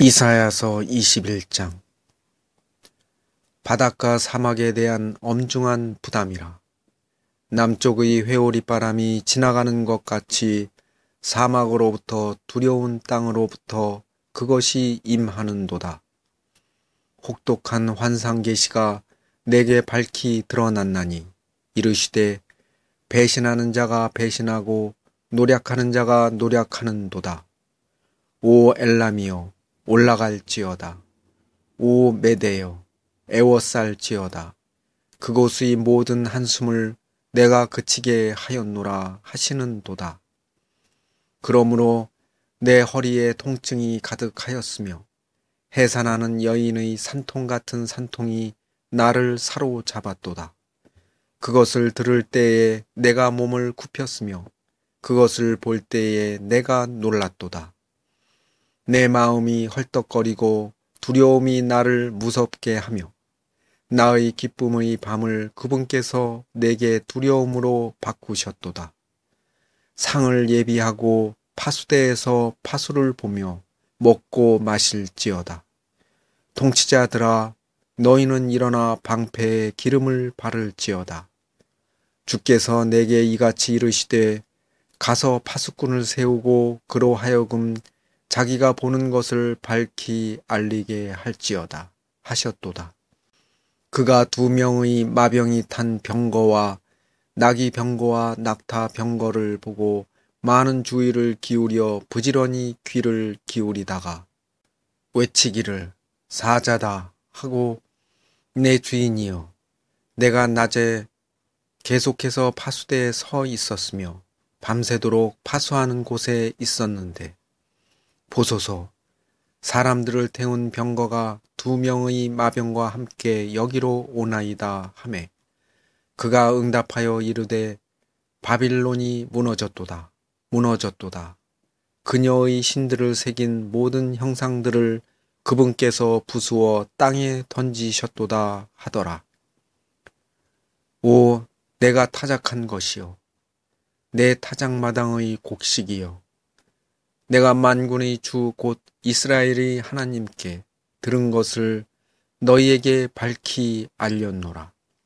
이사야서 21장. 바닷가 사막에 대한 엄중한 부담이라. 남쪽의 회오리바람이 지나가는 것 같이 사막으로부터 두려운 땅으로부터 그것이 임하는도다. 혹독한 환상 계시가 내게 밝히 드러났나니 이르시되 배신하는 자가 배신하고 노략하는 자가 노략하는도다. 오 엘람이여 올라갈지어다. 오 메대여 애워쌀지어다. 그곳의 모든 한숨을 내가 그치게 하였노라 하시는도다. 그러므로 내 허리에 통증이 가득하였으며 해산하는 여인의 산통 같은 산통이 나를 사로잡았도다. 그것을 들을 때에 내가 몸을 굽혔으며 그것을 볼 때에 내가 놀랐도다. 내 마음이 헐떡거리고 두려움이 나를 무섭게 하며 나의 기쁨의 밤을 그분께서 내게 두려움으로 바꾸셨도다. 상을 예비하고 파수대에서 파수를 보며 먹고 마실지어다. 통치자들아 너희는 일어나 방패에 기름을 바를지어다. 주께서 내게 이같이 이르시되 가서 파수꾼을 세우고 그로 하여금 자기가 보는 것을 밝히 알리게 할지어다 하셨도다. 그가 2명의 마병이 탄 병거와 나귀 병거와 낙타 병거를 보고 많은 주의를 기울여 부지런히 귀를 기울이다가 외치기를 사자다 하고 내 주인이여 내가 낮에 계속해서 파수대에 서 있었으며 밤새도록 파수하는 곳에 있었는데 보소서 사람들을 태운 병거가 2명의 마병과 함께 여기로 오나이다 하매 그가 응답하여 이르되 바빌론이 무너졌도다 무너졌도다. 그녀의 신들을 새긴 모든 형상들을 그분께서 부수어 땅에 던지셨도다 하더라. 오 내가 타작한 것이요 내 타작마당의 곡식이요 내가 만군의 주 곧 이스라엘의 하나님께 들은 것을 너희에게 밝히 알렸노라.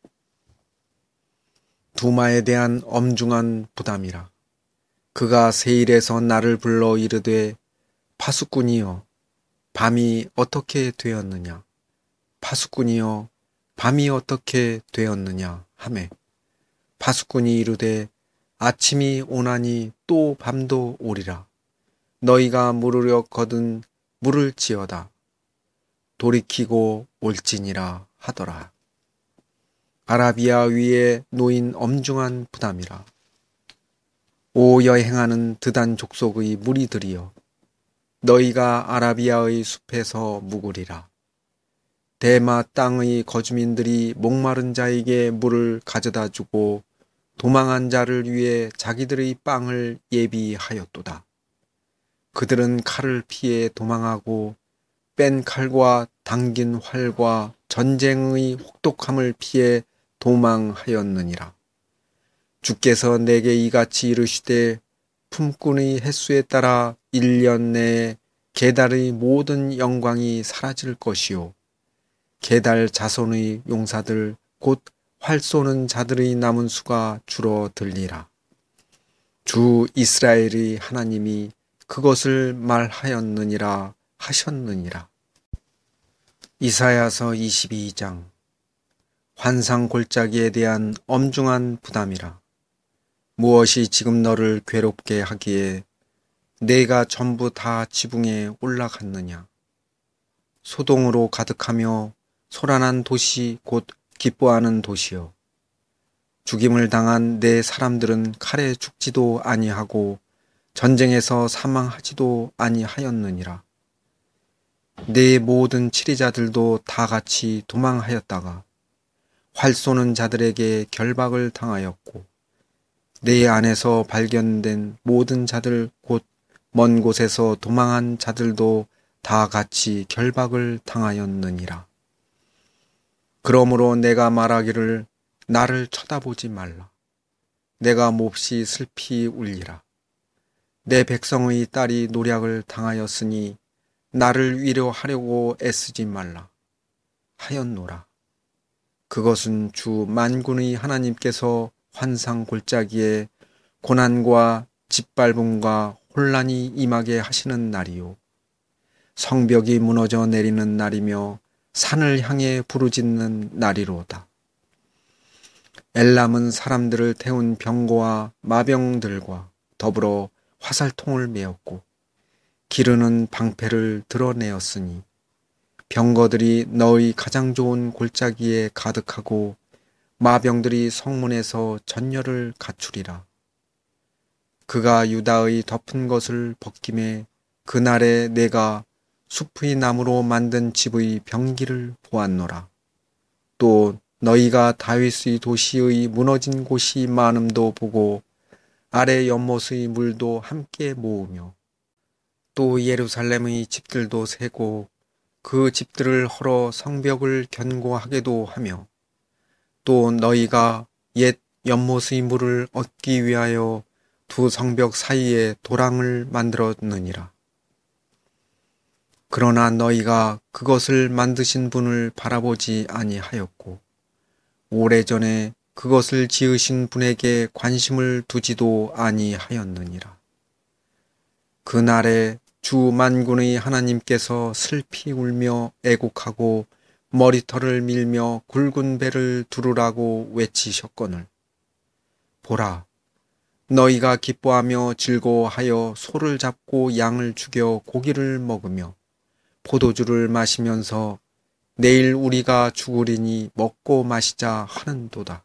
두마에 대한 엄중한 부담이라. 그가 세일에서 나를 불러 이르되 파수꾼이여 밤이 어떻게 되었느냐 파수꾼이여 밤이 어떻게 되었느냐 하매 파수꾼이 이르되 아침이 오나니 또 밤도 오리라. 너희가 물으려거든 물을지어다. 돌이키고 올지니라 하더라. 아라비아 위에 놓인 엄중한 부담이라. 오 여행하는 드단 족속의 무리들이여 너희가 아라비아의 숲에서 묵으리라. 대마 땅의 거주민들이 목마른 자에게 물을 가져다 주고 도망한 자를 위해 자기들의 빵을 예비하였도다. 그들은 칼을 피해 도망하고 뺀 칼과 당긴 활과 전쟁의 혹독함을 피해 도망하였느니라. 주께서 내게 이같이 이르시되 품꾼의 횟수에 따라 1년 내에 게달의 모든 영광이 사라질 것이요 게달 자손의 용사들 곧 활 쏘는 자들의 남은 수가 줄어들리라. 주 이스라엘의 하나님이 그것을 말하였느니라 하셨느니라. 이사야서 22장. 환상 골짜기에 대한 엄중한 부담이라. 무엇이 지금 너를 괴롭게 하기에 내가 전부 다 지붕에 올라갔느냐. 소동으로 가득하며 소란한 도시 곧 기뻐하는 도시여. 죽임을 당한 내 사람들은 칼에 죽지도 아니하고 전쟁에서 사망하지도 아니하였느니라. 내 모든 치리자들도 다 같이 도망하였다가 활 쏘는 자들에게 결박을 당하였고 내 안에서 발견된 모든 자들 곧 먼 곳에서 도망한 자들도 다 같이 결박을 당하였느니라. 그러므로 내가 말하기를 나를 쳐다보지 말라. 내가 몹시 슬피 울리라. 내 백성의 딸이 노략을 당하였으니 나를 위로하려고 애쓰지 말라 하였노라. 그것은 주 만군의 하나님께서 환상 골짜기에 고난과 짓밟음과 혼란이 임하게 하시는 날이요 성벽이 무너져 내리는 날이며 산을 향해 부르짖는 날이로다. 엘람은 사람들을 태운 병거와 마병들과 더불어 화살통을 메었고 기르는 방패를 드러내었으니 병거들이 너의 가장 좋은 골짜기에 가득하고 마병들이 성문에서 전열을 갖추리라. 그가 유다의 덮은 것을 벗김에 그날에 내가 숲의 나무로 만든 집의 병기를 보았노라. 또 너희가 다윗의 도시의 무너진 곳이 많음도 보고 아래 연못의 물도 함께 모으며 또 예루살렘의 집들도 세고 그 집들을 헐어 성벽을 견고하게도 하며 또 너희가 옛 연못의 물을 얻기 위하여 두 성벽 사이에 도랑을 만들었느니라. 그러나 너희가 그것을 만드신 분을 바라보지 아니하였고 오래전에 그것을 지으신 분에게 관심을 두지도 아니하였느니라. 그날에 주 만군의 하나님께서 슬피 울며 애곡하고 머리털을 밀며 굵은 배를 두르라고 외치셨거늘 보라, 너희가 기뻐하며 즐거워하여 소를 잡고 양을 죽여 고기를 먹으며 포도주를 마시면서 내일 우리가 죽으리니 먹고 마시자 하는도다.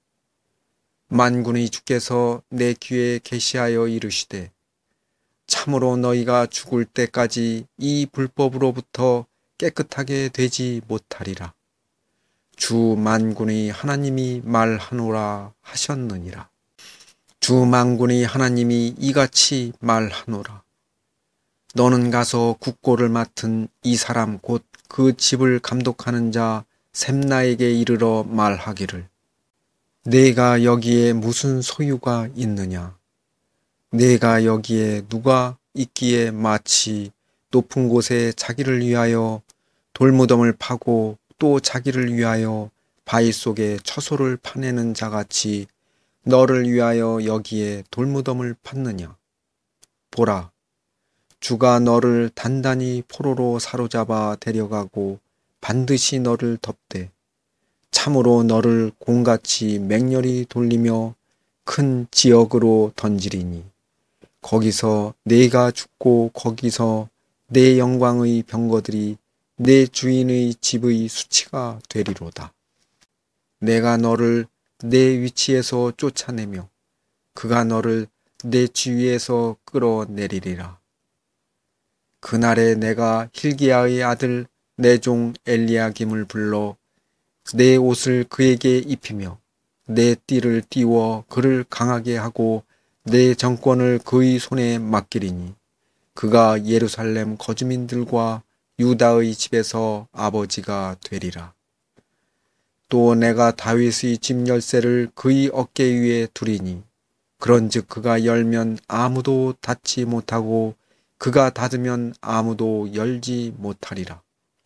만군의 주께서 내 귀에 계시하여 이르시되 참으로 너희가 죽을 때까지 이 불법으로부터 깨끗하게 되지 못하리라. 주 만군의 하나님이 말하노라 하셨느니라. 주 만군의 하나님이 이같이 말하노라. 너는 가서 국고를 맡은 이 사람 곧 그 집을 감독하는 자 셈나에게 이르러 말하기를 내가 여기에 무슨 소유가 있느냐? 내가 여기에 누가 있기에 마치 높은 곳에 자기를 위하여 돌무덤을 파고 또 자기를 위하여 바위 속에 처소를 파내는 자같이 너를 위하여 여기에 돌무덤을 팠느냐? 보라, 주가 너를 단단히 포로로 사로잡아 데려가고 반드시 너를 덮되 참으로 너를 공같이 맹렬히 돌리며 큰 지역으로 던지리니 거기서 내가 죽고 거기서 내 영광의 병거들이 내 주인의 집의 수치가 되리로다. 내가 너를 내 위치에서 쫓아내며 그가 너를 내 주위에서 끌어내리리라. 그날에 내가 hil기야의 아들 내 종 엘리야김을 불러 내 옷을 그에게 입히며 내 띠를 띄워 그를 강하게 하고 내 정권을 그의 손에 맡기리니 그가 예루살렘 거주민들과 유다의 집에서 아버지가 되리라. 또 내가 다윗의 집 열쇠를 그의 어깨 위에 두리니 그런즉 그가 열면 아무도 닫지 못하고 그가 닫으면 아무도 열지 못하리라.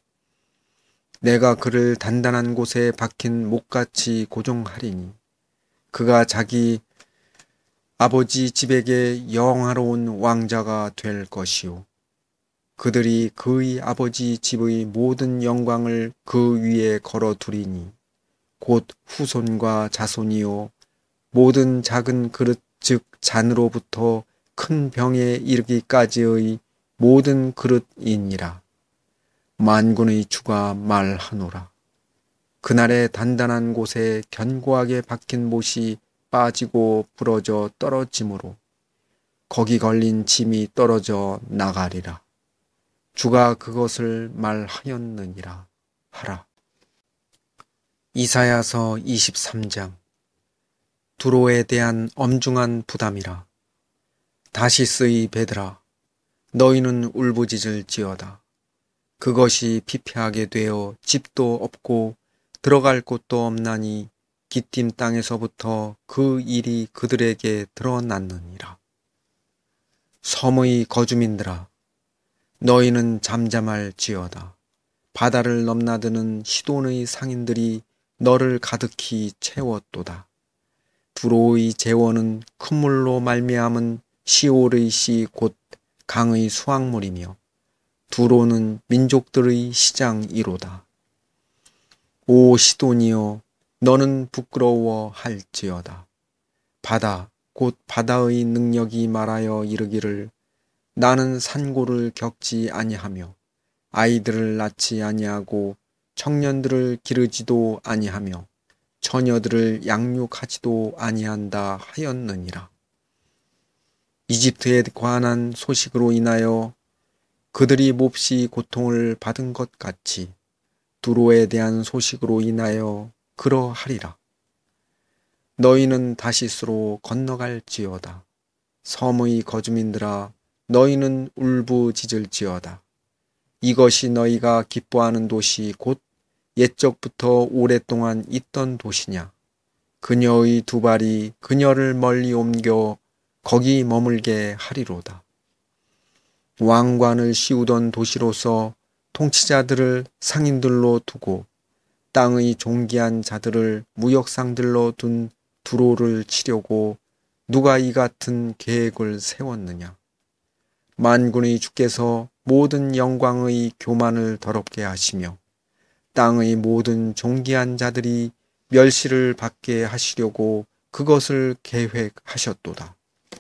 내가 그를 단단한 곳에 박힌 목같이 고정하리니 그가 자기 아버지 집에게 영화로운 왕자가 될 것이요 그들이 그의 아버지 집의 모든 영광을 그 위에 걸어두리니 곧 후손과 자손이요 모든 작은 그릇 즉 잔으로부터 큰 병에 이르기까지의 모든 그릇이니라. 만군의 주가 말하노라. 그날에 단단한 곳에 견고하게 박힌 못이 빠지고 부러져 떨어지므로 거기 걸린 짐이 떨어져 나가리라. 주가 그것을 말하였느니라 하라. 이사야서 23장. 두로에 대한 엄중한 부담이라. 다시스의 배들아, 너희는 울부짖을지어다. 그것이 피폐하게 되어 집도 없고 들어갈 곳도 없나니 기띔 땅에서부터 그 일이 그들에게 드러났느니라. 섬의 거주민들아, 너희는 잠잠할지어다. 바다를 넘나드는 시돈의 상인들이 너를 가득히 채웠도다. 두로의 재원은 큰 물로 말미암은 시올의 씨 곧 강의 수확물이며 두로는 민족들의 시장이로다. 오 시돈이여, 너는 부끄러워할지어다. 바다 곧 바다의 능력이 말하여 이르기를 나는 산고를 겪지 아니하며 아이들을 낳지 아니하고 청년들을 기르지도 아니하며 처녀들을 양육하지도 아니한다 하였느니라. 이집트에 관한 소식으로 인하여 그들이 몹시 고통을 받은 것 같이 두로에 대한 소식으로 인하여 그러하리라. 너희는 다시스로 건너갈지어다. 섬의 거주민들아, 너희는 울부짖을지어다. 이것이 너희가 기뻐하는 도시 곧 옛적부터 오랫동안 있던 도시냐. 그녀의 두 발이 그녀를 멀리 옮겨 거기 머물게 하리로다. 왕관을 씌우던 도시로서 통치자들을 상인들로 두고 땅의 존귀한 자들을 무역상들로 둔 두로를 치려고 누가 이 같은 계획을 세웠느냐. 만군의 주께서 모든 영광의 교만을 더럽게 하시며 땅의 모든 존귀한 자들이 멸시를 받게 하시려고 그것을 계획하셨도다.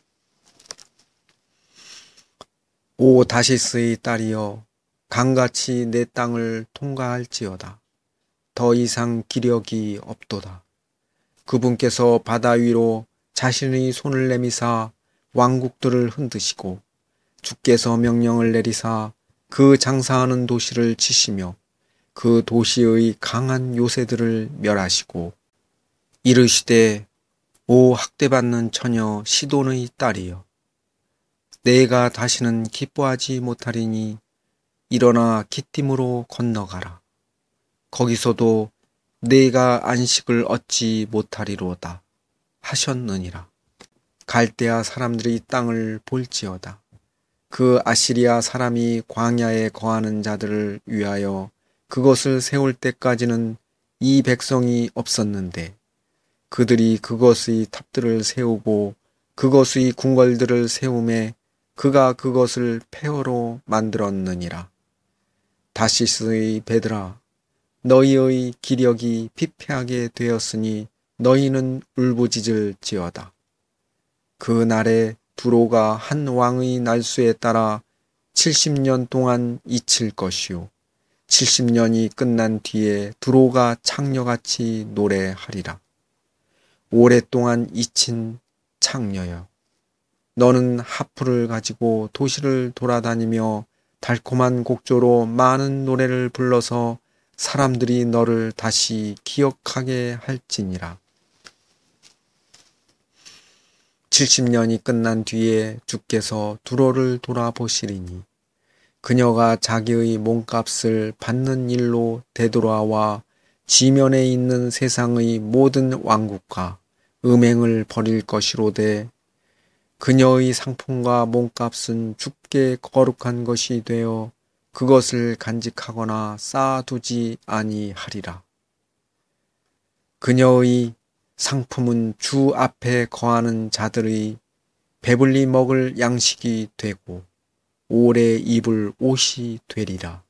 오 다시스의 딸이여, 강같이 내 땅을 통과할지어다. 더 이상 기력이 없도다. 그분께서 바다 위로 자신의 손을 내미사 왕국들을 흔드시고 주께서 명령을 내리사 그 장사하는 도시를 치시며 그 도시의 강한 요새들을 멸하시고 이르시되 오 학대받는 처녀 시돈의 딸이여, 내가 다시는 기뻐하지 못하리니 일어나 기띔으로 건너가라. 거기서도 내가 안식을 얻지 못하리로다 하셨느니라. 갈대아 사람들이 땅을 볼지어다. 그 아시리아 사람이 광야에 거하는 자들을 위하여 그것을 세울 때까지는 이 백성이 없었는데 그들이 그것의 탑들을 세우고 그것의 궁궐들을 세우매 그가 그것을 폐허로 만들었느니라. 다시스의 배들아, 너희의 기력이 피폐하게 되었으니 너희는 울부짖을지어다. 그 날에 두로가 한 왕의 날수에 따라 70년 동안 잊힐 것이요 70년이 끝난 뒤에 두로가 창녀같이 노래하리라. 오랫동안 잊힌 창녀여, 너는 하프를 가지고 도시를 돌아다니며 달콤한 곡조로 많은 노래를 불러서 사람들이 너를 다시 기억하게 할지니라. 70년이 끝난 뒤에 주께서 두로를 돌아보시리니 그녀가 자기의 몸값을 받는 일로 되돌아와 지면에 있는 세상의 모든 왕국과 음행을 버릴 것이로되 그녀의 상품과 몸값은 주께 거룩한 것이 되어 그것을 간직하거나 쌓아두지 아니하리라. 그녀의 상품은 주 앞에 거하는 자들의 배불리 먹을 양식이 되고 오래 입을 옷이 되리라.